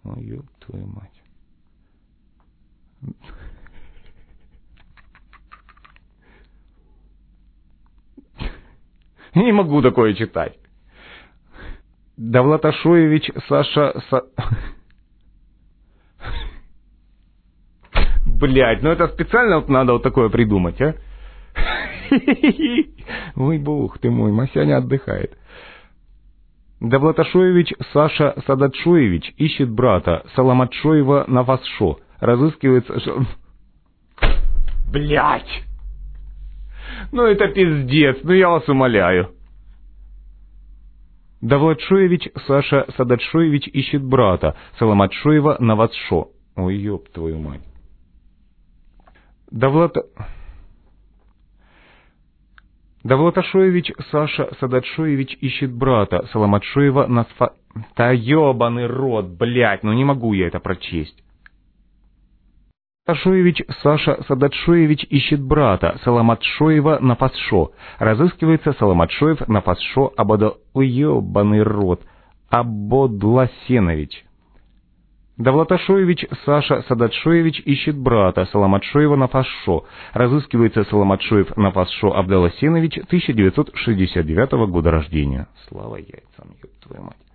Ой, ёб твою мать. Не могу такое читать. Давлаташоевич Саша... Блять, ну это специально вот надо вот такое придумать, а? Ой, бог ты мой, Масяня отдыхает. Давлаташоевич Саша Садатшоевич ищет брата Саламатшоева на Васшо. Разыскивается... Блять! Ну это пиздец, ну я вас умоляю. Давлатшоевич Саша Садатшоевич ищет брата Саламатшоева на Васшо. Ой, ёб твою мать. Давлаташоевич Саша Садатшоевич ищет брата Саламатшоева на Сфа... Да ёбаный рот, блядь, ну не могу я это прочесть. Давлаташоевич Саша Садатшоевич ищет брата Саламатшоева на Фасшо. Разыскивается Саламатшоев на Фасшо Ой, ёбаный рот. Абодласенович. Давлаташоевич Саша Садатшоевич ищет брата Саламатшоева на Фасшо. Разыскивается Саламатшоев на Фасшо Абдаласенович, 1969 года рождения. Слава яйцам, ёб твою мать.